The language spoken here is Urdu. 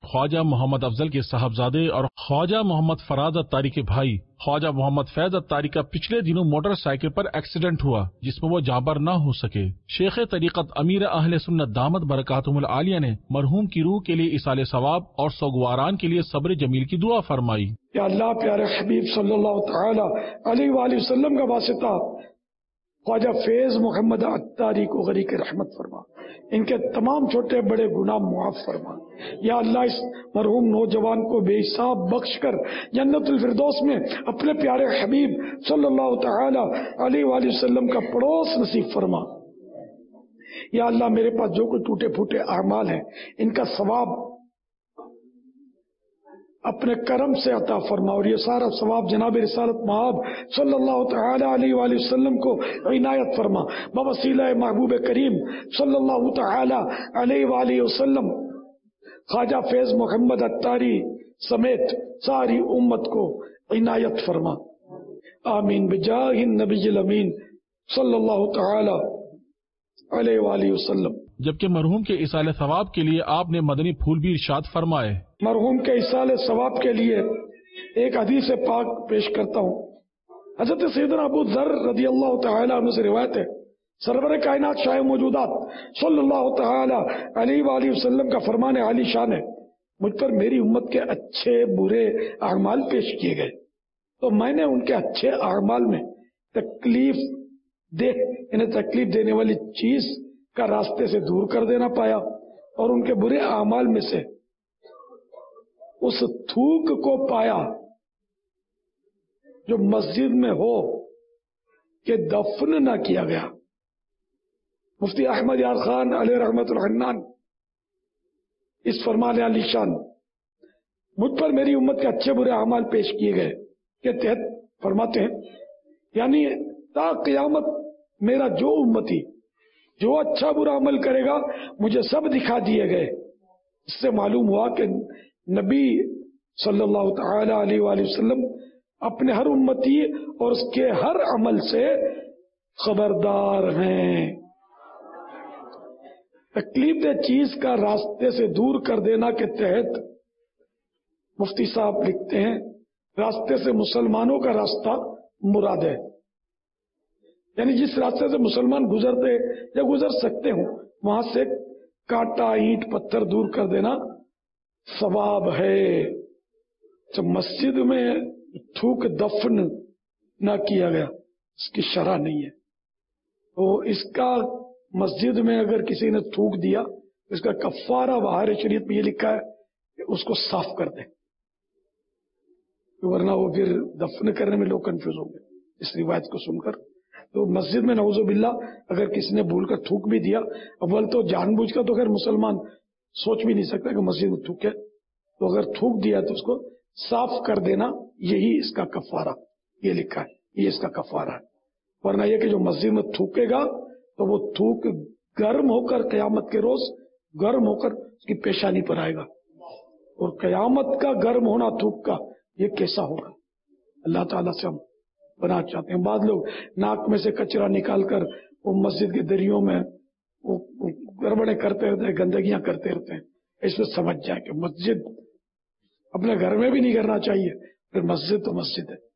خواجہ محمد افضل کے صاحبزادے اور خواجہ محمد فراز اتاری کے بھائی خواجہ محمد فیض اتاری کا پچھلے دنوں موٹر سائیکل پر ایکسیڈنٹ ہوا جس میں وہ جانبر نہ ہو سکے۔ شیخ طریقت امیر اہل سنت دامت برکاتہم العالیہ نے مرحوم کی روح کے لیے ایصال ثواب اور سوگواران کے لیے صبر جمیل کی دعا فرمائی۔ یا اللہ پیارے حبیب صلی اللہ تعالی علیہ وآلہ وسلم کا واسطہ خواجہ فیض محمد اتاری کو غریق رحمت فرما، ان کے تمام چھوٹے بڑے گناہ معاف فرما۔ یا اللہ اس مرحوم نوجوان کو بے حساب بخش کر جنت الفردوس میں اپنے پیارے حبیب صلی اللہ تعالی علیہ وآلہ وسلم کا پڑوس نصیب فرما۔ یا اللہ میرے پاس جو کچھ ٹوٹے پھوٹے اعمال ہیں ان کا ثواب اپنے کرم سے عطا فرما، اور یہ سارا ثواب جناب رسالت مآب صلی اللہ تعالی علیہ وآلہ وسلم کو عنایت فرما بوسیلہ محبوب کریم صلی اللہ تعالی علیہ وآلہ وسلم۔ خواجہ فیض محمد اتاری سمیت ساری امت کو عنایت فرما، آمین بجاہ النبی الامین صلی اللہ تعالی علیہ وآلہ وسلم۔ جبکہ مرحوم کے ایصال ثواب کے لیے آپ نے مدنی پھول بھی ارشاد فرمائے۔ مرحوم کے ایصال ثواب کے لیے ایک حدیث پاک پیش کرتا ہوں۔ حضرت سیدنا ابو ذر رضی اللہ تعالی عنہ سے روایت ہے، سرور کائنات شاہ موجودات صلی اللہ تعالی علیہ وآلہ وسلم کا فرمان عالی شان ہے، مجھ پر میری امت کے اچھے برے اعمال پیش کیے گئے تو میں نے ان کے اچھے اعمال میں تکلیف دینے والی چیز کا راستے سے دور کر دینا پایا، اور ان کے برے اعمال میں سے اس تھوک کو پایا جو مسجد میں ہو کہ دفن نہ کیا گیا۔ مفتی احمد یار خان علیہ رحمت الحنان اس فرمان علی شان مجھ پر میری امت کے اچھے برے اعمال پیش کیے گئے کے تحت فرماتے ہیں، یعنی تا قیامت میرا جو امتی جو اچھا برا عمل کرے گا مجھے سب دکھا دیے گئے۔ اس سے معلوم ہوا کہ نبی صلی اللہ تعالی علیہ وآلہ وسلم اپنے ہر امتی اور اس کے ہر عمل سے خبردار ہیں۔ تکلیف دہ چیز کا راستے سے دور کر دینا کے تحت مفتی صاحب لکھتے ہیں، راستے سے مسلمانوں کا راستہ مراد ہے، یعنی جس راستے سے مسلمان گزرتے یا گزر سکتے ہوں وہاں سے کانٹا اینٹ پتھر دور کر دینا ثواب ہے۔ جب مسجد میں تھوک دفن نہ کیا گیا اس کی شرح نہیں ہے، تو اس کا مسجد میں اگر کسی نے تھوک دیا اس کا کفارہ باہر شریعت میں یہ لکھا ہے کہ اس کو صاف کر دیں، ورنہ وہ پھر دفن کرنے میں لوگ کنفیوز ہوں گے اس روایت کو سن کر۔ تو مسجد میں نعوذ باللہ اگر کسی نے بھول کر تھوک بھی دیا، اول تو جان بوجھ کر تو خیر مسلمان سوچ بھی نہیں سکتا کہ مسجد میں تھوکے، تو اگر تھوک دیا تو اس کو صاف کر دینا یہی اس کا کفارہ، یہ لکھا ہے یہ اس کا کفارہ ہے۔ ورنہ یہ کہ جو مسجد میں تھوکے گا تو وہ تھوک گرم ہو کر قیامت کے روز گرم ہو کر اس کی پیشانی پر آئے گا، اور قیامت کا گرم ہونا تھوک کا یہ کیسا ہوگا؟ اللہ تعالیٰ سے ہم بنا چاہتے ہیں۔ بعض لوگ ناک میں سے کچرا نکال کر وہ مسجد کے دریوں میں وہ گڑبڑے کرتے رہتے ہیں، گندگیاں کرتے رہتے ہیں۔ اس میں سمجھ جائے کہ مسجد اپنے گھر میں بھی نہیں کرنا چاہیے، پھر مسجد تو مسجد ہے۔